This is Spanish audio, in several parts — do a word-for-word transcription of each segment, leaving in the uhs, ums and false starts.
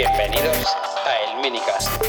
Bienvenidos a El Minicast.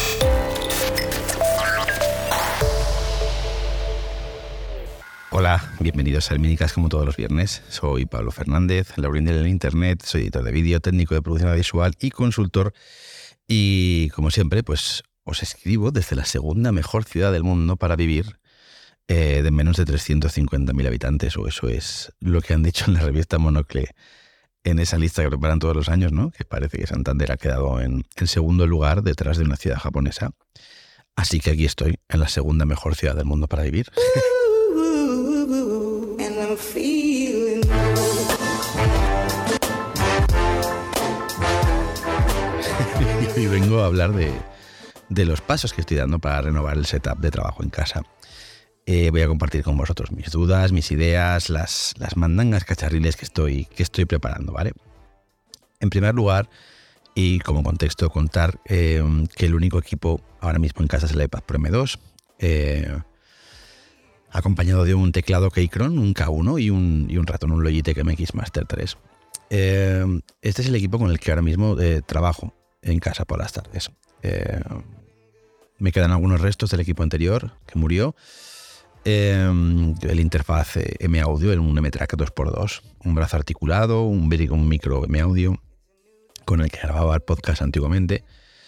Hola, bienvenidos al Minicast como todos los viernes. Soy Pablo Fernández, laurín del Internet, soy editor de vídeo, técnico de producción visual y consultor. Y como siempre, pues os escribo desde la segunda mejor ciudad del mundo para vivir, eh, de menos de trescientos cincuenta mil habitantes, o eso es lo que han dicho en la revista Monocle, en esa lista que preparan todos los años, ¿no? Que parece que Santander ha quedado en el segundo lugar detrás de una ciudad japonesa. Así que aquí estoy, en la segunda mejor ciudad del mundo para vivir. Y hoy vengo a hablar de, de los pasos que estoy dando para renovar el setup de trabajo en casa. Eh, voy a compartir con vosotros mis dudas, mis ideas, las, las mandangas cacharriles que estoy, que estoy preparando, ¿vale? En primer lugar, y como contexto, contar eh, que el único equipo ahora mismo en casa es el iPad Pro M dos, eh, acompañado de un teclado Keychron, un K uno y un, y un ratón, un Logitech M X Master tres. Eh, este es el equipo con el que ahora mismo eh, trabajo en casa por las tardes. Eh, me quedan algunos restos del equipo anterior que murió. Eh, el interfaz M-Audio en un M-Track dos por dos, un brazo articulado, un, un micro M-Audio con el que grababa el podcast antiguamente.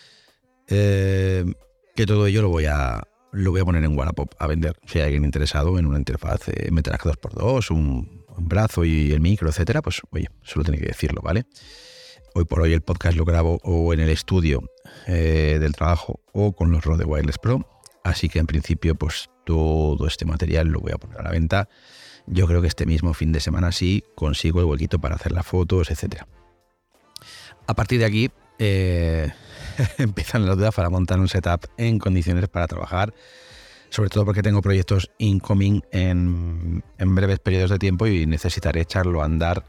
Eh, que todo ello lo voy a lo voy a poner en Wallapop a vender. Si hay alguien interesado en una interfaz M-Track dos por dos, un, un brazo y el micro, etcétera, pues oye, solo tiene que decirlo, ¿vale? Hoy por hoy el podcast lo grabo o en el estudio eh, del trabajo o con los Rode Wireless Pro. Así que en principio pues todo este material lo voy a poner a la venta. Yo creo que este mismo fin de semana sí consigo el huequito para hacer las fotos, etcétera. A partir de aquí eh, empiezan las dudas para montar un setup en condiciones para trabajar, sobre todo porque tengo proyectos incoming en, en breves periodos de tiempo y necesitaré echarlo a andar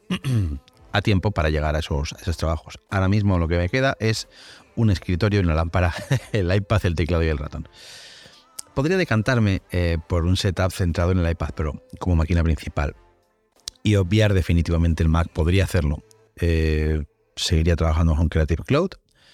a tiempo para llegar a esos, a esos trabajos. Ahora mismo lo que me queda es un escritorio y una lámpara, el iPad, el teclado y el ratón. Podría decantarme eh, por un setup centrado en el iPad Pro como máquina principal y obviar definitivamente el Mac. Podría hacerlo. Eh, seguiría trabajando con Creative Cloud,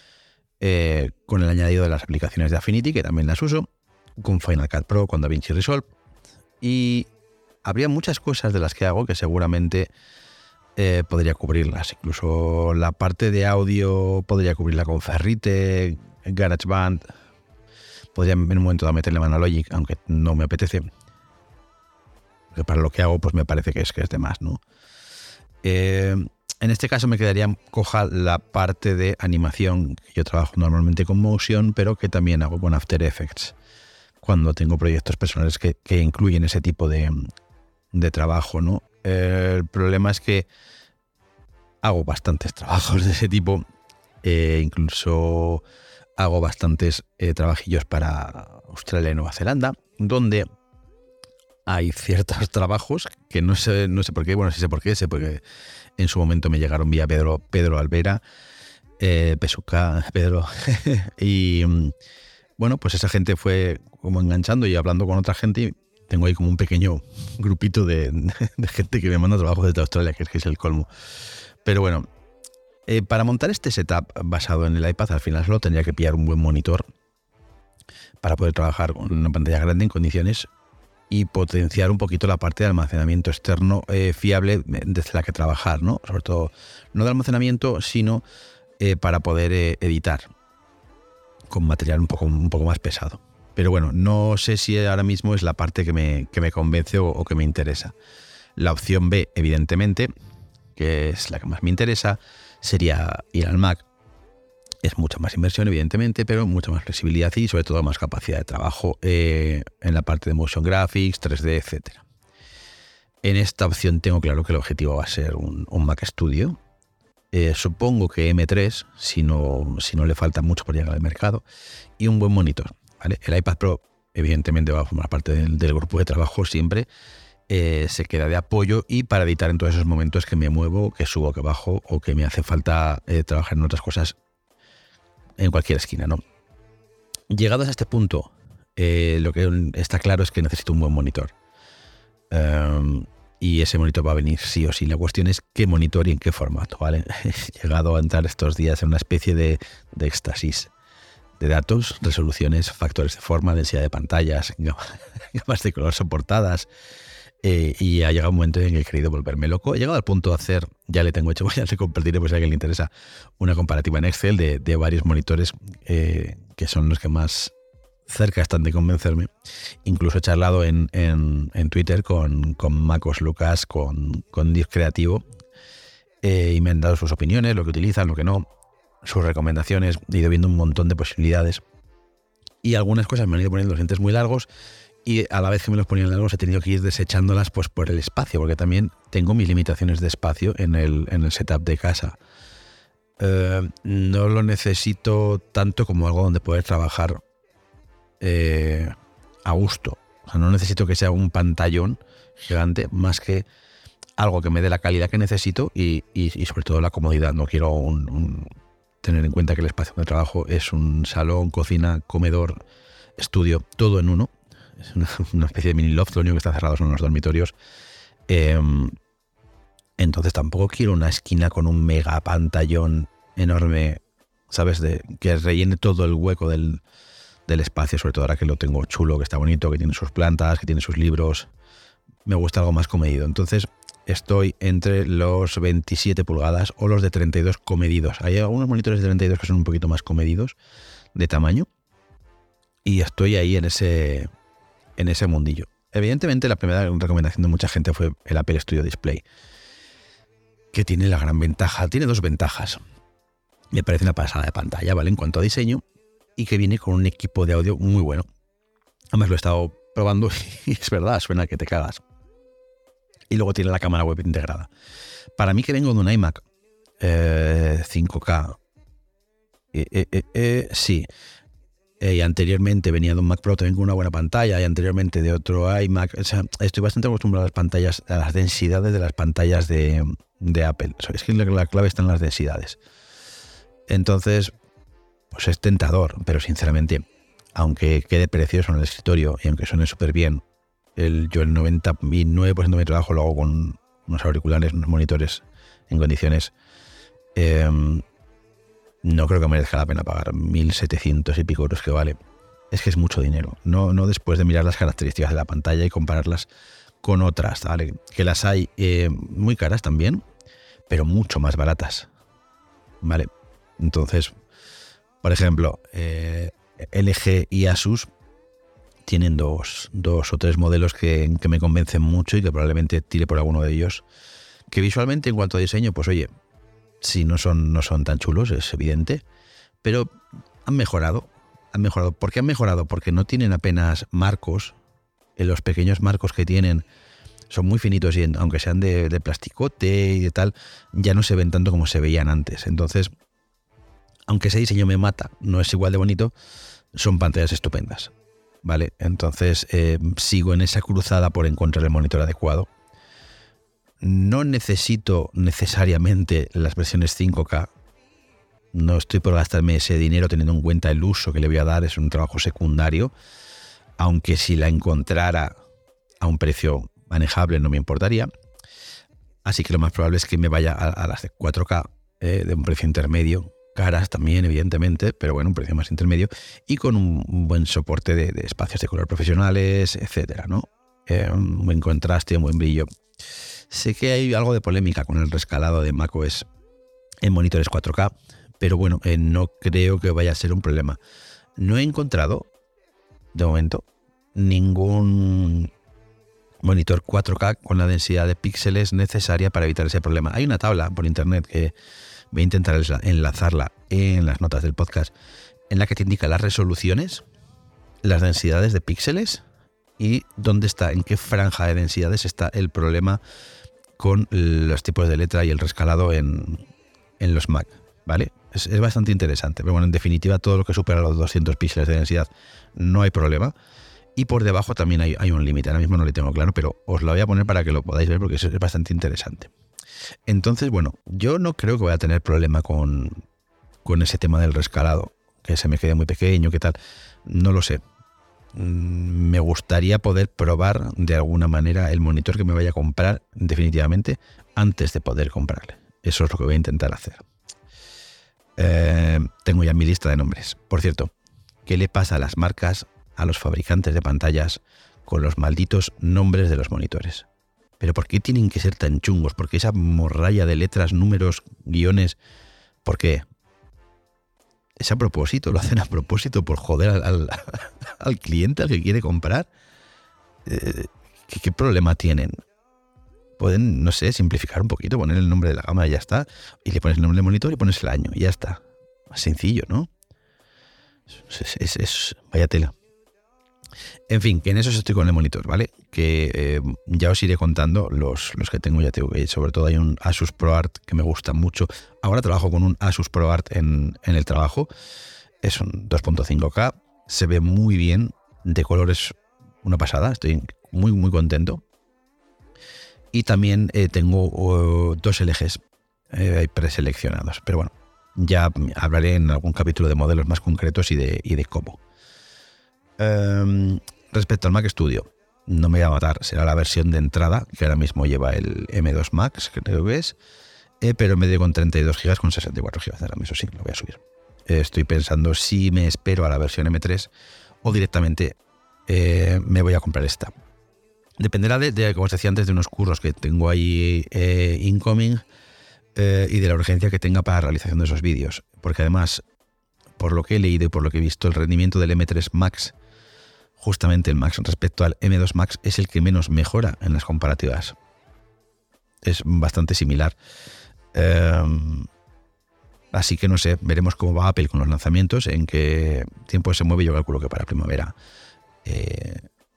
eh, con el añadido de las aplicaciones de Affinity, que también las uso, con Final Cut Pro, con DaVinci Resolve, y habría muchas cosas de las que hago que seguramente eh, podría cubrirlas. Incluso la parte de audio podría cubrirla con Ferrite, GarageBand. Podría en un momento dado meterle mano a Logic, aunque no me apetece. Porque para lo que hago, pues me parece que es, que es de más, ¿no? Eh, en este caso me quedaría coja la parte de animación. Yo trabajo normalmente con Motion, pero que también hago con After Effects cuando tengo proyectos personales que, que incluyen ese tipo de, de trabajo, ¿no? Eh, el problema es que hago bastantes trabajos de ese tipo, eh, incluso hago bastantes eh, trabajillos para Australia y Nueva Zelanda, donde hay ciertos trabajos que no sé, no sé por qué, bueno, sí sé por qué, sé porque en su momento me llegaron vía Pedro, Pedro Alvera, eh, Pesuca, Pedro, y bueno, pues esa gente fue como enganchando y hablando con otra gente, y tengo ahí como un pequeño grupito de, de gente que me manda trabajos desde Australia, que es que es el colmo. Pero bueno, eh, para montar este setup basado en el iPad, al final solo tendría que pillar un buen monitor para poder trabajar con una pantalla grande en condiciones y potenciar un poquito la parte de almacenamiento externo eh, fiable desde la que trabajar, ¿no? Sobre todo, no de almacenamiento, sino eh, para poder eh, editar con material un poco, un poco más pesado. Pero bueno, no sé si ahora mismo es la parte que me, que me convence o, o que me interesa. La opción B, evidentemente, que es la que más me interesa, sería ir al Mac. Es mucha más inversión, evidentemente, pero mucha más flexibilidad y sobre todo más capacidad de trabajo eh, en la parte de motion graphics, tres D, etcétera. En esta opción tengo claro que el objetivo va a ser un, un Mac Studio. Eh, supongo que M tres, si no, si no le falta mucho por llegar al mercado, y un buen monitor, ¿vale? El iPad Pro, evidentemente, va a formar parte del, del grupo de trabajo siempre. Eh, se queda de apoyo y para editar en todos esos momentos que me muevo, que subo, que bajo o que me hace falta eh, trabajar en otras cosas en cualquier esquina, ¿no? Llegados a este punto, eh, lo que está claro es que necesito un buen monitor. Um, y ese monitor va a venir sí o sí. La cuestión es qué monitor y en qué formato, ¿vale? He llegado a entrar estos días en una especie de, de éxtasis de datos, resoluciones, factores de forma, densidad de pantallas, gamas de color soportadas, eh, y ha llegado un momento en que he querido volverme loco. He llegado al punto de hacer, ya le tengo hecho, ya le compartiré, pues si a alguien le interesa, una comparativa en Excel de, de varios monitores eh, que son los que más cerca están de convencerme. Incluso he charlado en, en, en Twitter con, con Macos Lucas, con, con Div Creativo, eh, y me han dado sus opiniones, lo que utilizan, lo que no, sus recomendaciones. He ido viendo un montón de posibilidades y algunas cosas me han ido poniendo los dientes muy largos, y a la vez que me los ponían largos he tenido que ir desechándolas pues por el espacio, porque también tengo mis limitaciones de espacio en el, en el setup de casa. Eh, no lo necesito tanto como algo donde poder trabajar eh, a gusto. O sea, no necesito que sea un pantallón gigante, más que algo que me dé la calidad que necesito y, y, y sobre todo la comodidad. No quiero un, un, tener en cuenta que el espacio de trabajo es un salón, cocina, comedor, estudio, todo en uno. Es una, una especie de mini loft, lo único que está cerrado son los dormitorios. Eh, entonces tampoco quiero una esquina con un mega pantallón enorme, ¿sabes? De, que rellene todo el hueco del, del espacio, sobre todo ahora que lo tengo chulo, que está bonito, que tiene sus plantas, que tiene sus libros. Me gusta algo más comedido. Entonces estoy entre los veintisiete pulgadas o los de treinta y dos comedidos. Hay algunos monitores de treinta y dos que son un poquito más comedidos de tamaño, y estoy ahí en ese, en ese mundillo. Evidentemente la primera recomendación de mucha gente fue el Apple Studio Display, que tiene la gran ventaja, tiene dos ventajas. Me parece una pasada de pantalla, ¿vale? En cuanto a diseño, y que viene con un equipo de audio muy bueno. Además lo he estado probando y es verdad, suena que te cagas. Y luego tiene la cámara web integrada. Para mí, que vengo de un iMac eh, cinco K, eh, eh, eh, eh, sí, eh, y anteriormente venía de un Mac Pro también con una buena pantalla, y anteriormente de otro iMac. O sea, estoy bastante acostumbrado a las pantallas, a las densidades de las pantallas de, de Apple. O sea, es que la, la clave está en las densidades. Entonces, pues es tentador, pero sinceramente, aunque quede precioso en el escritorio y aunque suene súper bien, el, yo el noventa y nueve por ciento de mi trabajo lo hago con unos auriculares, unos monitores en condiciones. Eh, no creo que merezca la pena pagar mil setecientos y pico euros que vale. Es que es mucho dinero. No, no después de mirar las características de la pantalla y compararlas con otras, ¿vale? Que las hay eh, muy caras también, pero mucho más baratas, ¿vale? Entonces, por ejemplo, eh, L G y Asus tienen dos, dos o tres modelos que, que me convencen mucho y que probablemente tire por alguno de ellos. Que visualmente, en cuanto a diseño, pues oye, sí, no son, no son tan chulos, es evidente, pero han mejorado. Han mejorado. ¿Por qué han mejorado? Porque no tienen apenas marcos. En los pequeños marcos que tienen son muy finitos y aunque sean de, de plasticote y de tal, ya no se ven tanto como se veían antes. Entonces, aunque ese diseño me mata, no es igual de bonito, son pantallas estupendas, ¿vale? Entonces eh, sigo en esa cruzada por encontrar el monitor adecuado. No necesito necesariamente las versiones cinco K. No estoy por gastarme ese dinero teniendo en cuenta el uso que le voy a dar, es un trabajo secundario, aunque si la encontrara a un precio manejable no me importaría. Así que lo más probable es que me vaya a, a las de cuatro K, eh, de un precio intermedio, caras también evidentemente, pero bueno, un precio más intermedio y con un, un buen soporte de, de espacios de color profesionales, etcétera, ¿no? Eh, un buen contraste, un buen brillo. Sé que hay algo de polémica con el rescalado de macOS en monitores cuatro K, pero bueno, eh, no creo que vaya a ser un problema. No he encontrado, de momento, ningún monitor cuatro K con la densidad de píxeles necesaria para evitar ese problema. Hay una tabla por internet que voy a intentar enlazarla en las notas del podcast, en la que te indica las resoluciones, las densidades de píxeles y dónde está, en qué franja de densidades está el problema con los tipos de letra y el rescalado en, en los Mac, ¿vale? Es, es bastante interesante, pero bueno, en definitiva todo lo que supera los doscientos píxeles de densidad no hay problema. Y por debajo también hay, hay un límite, ahora mismo no lo tengo claro, pero os lo voy a poner para que lo podáis ver porque es, es bastante interesante. Entonces, bueno, yo no creo que vaya a tener problema con, con ese tema del rescalado, que se me quede muy pequeño, qué tal, no lo sé. me gustaría poder probar de alguna manera el monitor que me vaya a comprar definitivamente antes de poder comprarle. Eso es lo que voy a intentar hacer. Eh, tengo ya mi lista de nombres. Por cierto, ¿qué le pasa a las marcas, a los fabricantes de pantallas con los malditos nombres de los monitores? ¿Pero por qué tienen que ser tan chungos? ¿Por qué esa morralla de letras, números, guiones? ¿Por qué? ¿Es a propósito? ¿Lo hacen a propósito por joder al, al, al cliente, al que quiere comprar? Eh, ¿qué, ¿Qué problema tienen? Pueden, no sé, simplificar un poquito, poner el nombre de la gama y ya está. Y le pones el nombre del monitor y pones el año y ya está. Más sencillo, ¿no? Es, es, es vaya tela. En fin, que en eso estoy con el monitor, ¿vale? Que eh, ya os iré contando los, los que tengo, ya tengo que sobre todo hay un Asus ProArt que me gusta mucho. Ahora trabajo con un Asus ProArt en, en el trabajo. Es un dos punto cinco K, se ve muy bien, de colores una pasada, estoy muy muy contento. Y también eh, tengo uh, dos L Gs eh, preseleccionados, pero bueno, ya hablaré en algún capítulo de modelos más concretos y de, y de cómo. Um, respecto al Mac Studio, no me voy a matar, será la versión de entrada que ahora mismo lleva el M dos Max, creo que es, eh, pero en vez de con treinta y dos gigas con sesenta y cuatro gigas de RAM, eso sí, lo voy a subir. Eh, estoy pensando si me espero a la versión M tres o directamente eh, me voy a comprar esta. Dependerá de, de, como os decía antes, de unos curros que tengo ahí eh, incoming eh, y de la urgencia que tenga para la realización de esos vídeos, porque además, por lo que he leído y por lo que he visto, el rendimiento del M tres Max, justamente el Max respecto al M dos Max, es el que menos mejora en las comparativas. Es bastante similar. Eh, así que no sé, veremos cómo va Apple con los lanzamientos, en qué tiempo se mueve. Yo calculo que para primavera. Eh,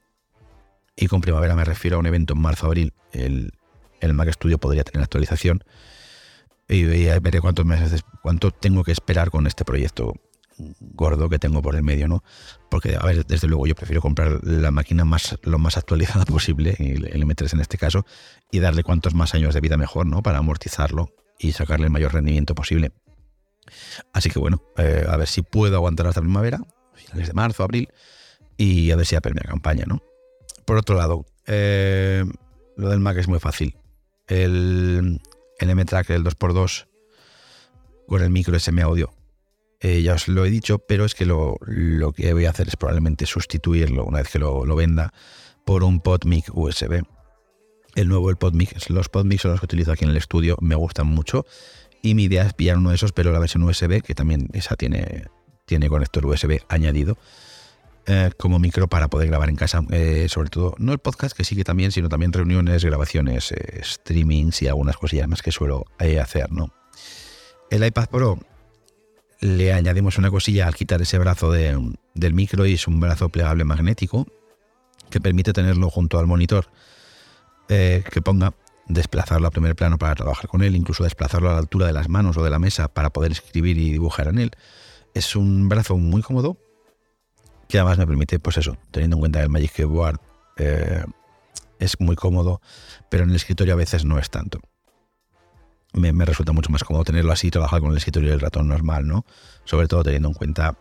y con primavera me refiero a un evento en marzo-abril. El, el Mac Studio podría tener actualización. Y, y veré cuántos meses, cuánto tengo que esperar con este proyecto gordo que tengo por el medio, ¿no? Porque, a ver, desde luego yo prefiero comprar la máquina más, lo más actualizada posible, el M tres en este caso, y darle cuantos más años de vida mejor, ¿no? Para amortizarlo y sacarle el mayor rendimiento posible. Así que bueno, eh, a ver si puedo aguantar hasta primavera, finales de marzo, abril, y a ver si Apple me acompaña, ¿no? Por otro lado, eh, lo del Mac es muy fácil. El, el M-Track, el dos por dos, con el micro S M Audio, Eh, ya os lo he dicho, pero es que lo, lo que voy a hacer es probablemente sustituirlo una vez que lo, lo venda por un PodMic U S B. El nuevo, el PodMic, los PodMic son los que utilizo aquí en el estudio, me gustan mucho y mi idea es pillar uno de esos, pero la versión U S B, que también esa tiene, tiene conector U S B añadido eh, como micro para poder grabar en casa, eh, sobre todo, no el podcast que sigue también, sino también reuniones, grabaciones, eh, streamings y algunas cosillas más que suelo eh, hacer, ¿no? El iPad Pro le añadimos una cosilla al quitar ese brazo de, del micro, y es un brazo plegable magnético que permite tenerlo junto al monitor, eh, que ponga, desplazarlo a primer plano para trabajar con él, incluso desplazarlo a la altura de las manos o de la mesa para poder escribir y dibujar en él. Es un brazo muy cómodo que además me permite, pues eso, teniendo en cuenta que el Magic Keyboard eh, es muy cómodo, pero en el escritorio a veces no es tanto. Me, me resulta mucho más cómodo tenerlo así y trabajar con el escritorio del ratón normal, ¿no? Sobre todo teniendo en cuenta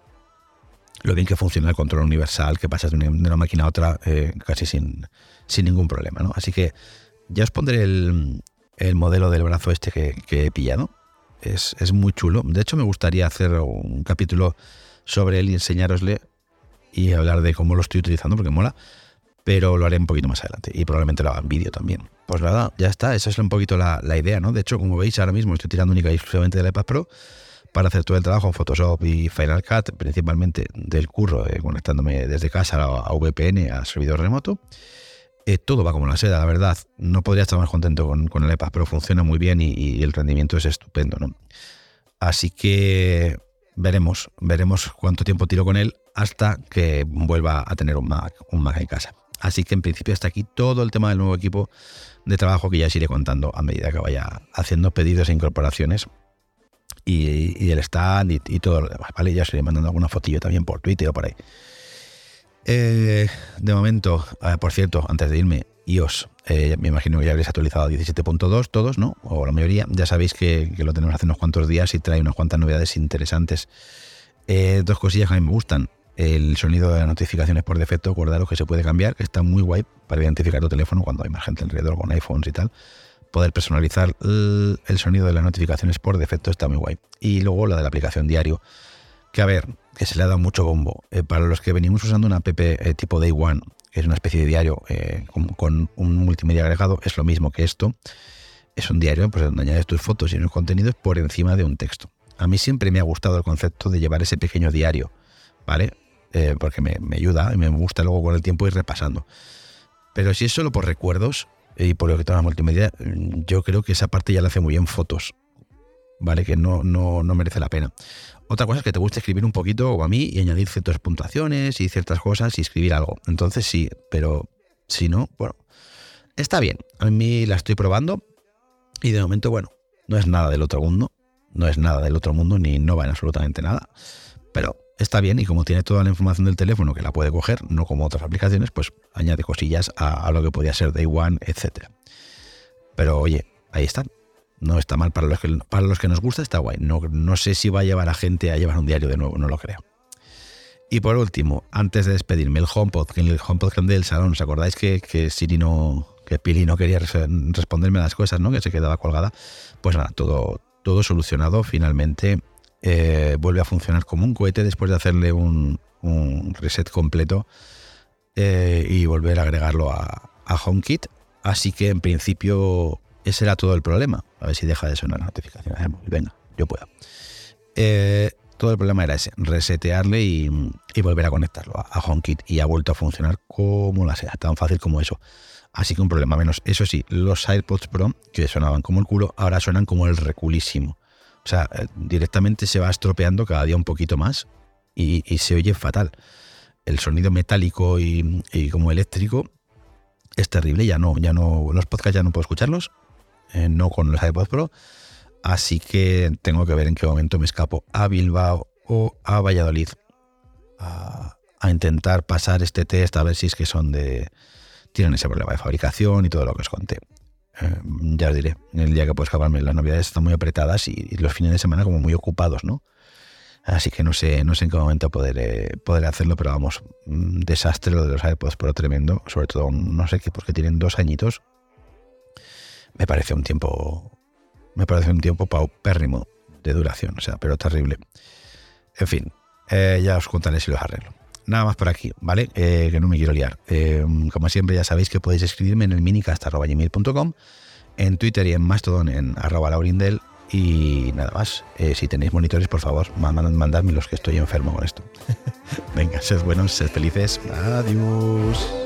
lo bien que funciona el control universal, que pasas de una, de una máquina a otra eh, casi sin, sin ningún problema, ¿no? Así que ya os pondré el, el modelo del brazo este que, que he pillado. Es, es muy chulo. De hecho, me gustaría hacer un capítulo sobre él y enseñárosle y hablar de cómo lo estoy utilizando, porque mola, pero lo haré un poquito más adelante y probablemente lo haga en vídeo también. Pues nada, ya está, esa es un poquito la, la idea, ¿no? De hecho, como veis, ahora mismo estoy tirando única y exclusivamente del iPad Pro para hacer todo el trabajo en Photoshop y Final Cut, principalmente del curro, eh, conectándome desde casa a, a V P N, a servidor remoto. Eh, todo va como la seda, la verdad. No podría estar más contento con, con el iPad Pro, funciona muy bien y, y el rendimiento es estupendo, ¿no? Así que veremos, veremos cuánto tiempo tiro con él hasta que vuelva a tener un Mac, un Mac en casa. Así que en principio hasta aquí todo el tema del nuevo equipo de trabajo, que ya os iré contando a medida que vaya haciendo pedidos e incorporaciones y, y el stand y, y todo lo demás, ¿vale? Ya os iré mandando alguna fotillo también por Twitter o por ahí. Eh, de momento, eh, por cierto, antes de irme, iOS, eh, me imagino que ya habréis actualizado a diecisiete punto dos todos, ¿no? O la mayoría. Ya sabéis que, que lo tenemos hace unos cuantos días y trae unas cuantas novedades interesantes. Eh, dos cosillas que a mí me gustan. El sonido de las notificaciones por defecto, acordaros que se puede cambiar, que está muy guay para identificar tu teléfono cuando hay más gente alrededor con iPhones y tal. Poder personalizar el, el sonido de las notificaciones por defecto está muy guay. Y luego la de la aplicación Diario, que a ver, que se le ha dado mucho bombo. Eh, para los que venimos usando una app eh, tipo Day One, que es una especie de diario eh, con, con un multimedia agregado, es lo mismo que esto. Es un diario pues, donde añades tus fotos y unos contenidos por encima de un texto. A mí siempre me ha gustado el concepto de llevar ese pequeño diario, ¿vale? Eh, porque me, me ayuda y me gusta luego con el tiempo ir repasando. Pero si es solo por recuerdos y por lo que toda la multimedia, yo creo que esa parte ya la hace muy bien Fotos, ¿vale? Que no, no, no merece la pena. Otra cosa es que te guste escribir un poquito, o a mí, y añadir ciertas puntuaciones y ciertas cosas y escribir algo. Entonces sí, pero si no, bueno, está bien. A mí la estoy probando y de momento, bueno, no es nada del otro mundo, no es nada del otro mundo, ni no va en absolutamente nada, pero está bien, y como tiene toda la información del teléfono que la puede coger, no como otras aplicaciones, pues añade cosillas a, a lo que podía ser Day One, etcétera. Pero oye, ahí están. No está mal para los que, para los que nos gusta, está guay. No, no sé si va a llevar a gente a llevar un diario de nuevo, no lo creo. Y por último, antes de despedirme, el HomePod, que el HomePod del salón, ¿os acordáis que, que Siri no, que Pili no quería responderme a las cosas, ¿no? Que se quedaba colgada? Pues nada, todo, todo solucionado finalmente. Eh, vuelve a funcionar como un cohete después de hacerle un, un reset completo eh, y volver a agregarlo a, a HomeKit. Así que en principio ese era todo el problema. A ver si deja de sonar la notificación. Venga, yo puedo. Eh, todo el problema era ese, resetearle y, y volver a conectarlo a, a HomeKit, y ha vuelto a funcionar como la sea, tan fácil como eso. Así que un problema menos. Eso sí, los AirPods Pro, que sonaban como el culo, ahora suenan como el reculísimo. O sea, directamente se va estropeando cada día un poquito más y, y se oye fatal. El sonido metálico y, y como eléctrico es terrible. Ya no, ya no, los podcasts ya no puedo escucharlos, eh, no con los AirPods Pro. Así que tengo que ver en qué momento me escapo a Bilbao o a Valladolid a, a intentar pasar este test, a ver si es que son de... tienen ese problema de fabricación y todo lo que os conté. Eh, ya os diré, el día que puedo escaparme. Las navidades están muy apretadas y, y los fines de semana como muy ocupados, ¿no? Así que no sé, no sé en qué momento poder, eh, poder hacerlo, pero vamos, un desastre lo de los AirPods Pro tremendo, sobre todo no sé qué, porque tienen dos añitos. Me parece un tiempo, me parece un tiempo paupérrimo de duración, o sea, pero terrible. En fin, eh, ya os contaré si los arreglo. Nada más por aquí, ¿vale? Eh, que no me quiero liar. Eh, como siempre ya sabéis que podéis escribirme en el minicast arroba gmail punto com, en Twitter y en Mastodon en arroba laurindel, y nada más. Eh, si tenéis monitores, por favor, mandadme los, que estoy enfermo con esto. Venga, sed buenos, sed felices. Adiós.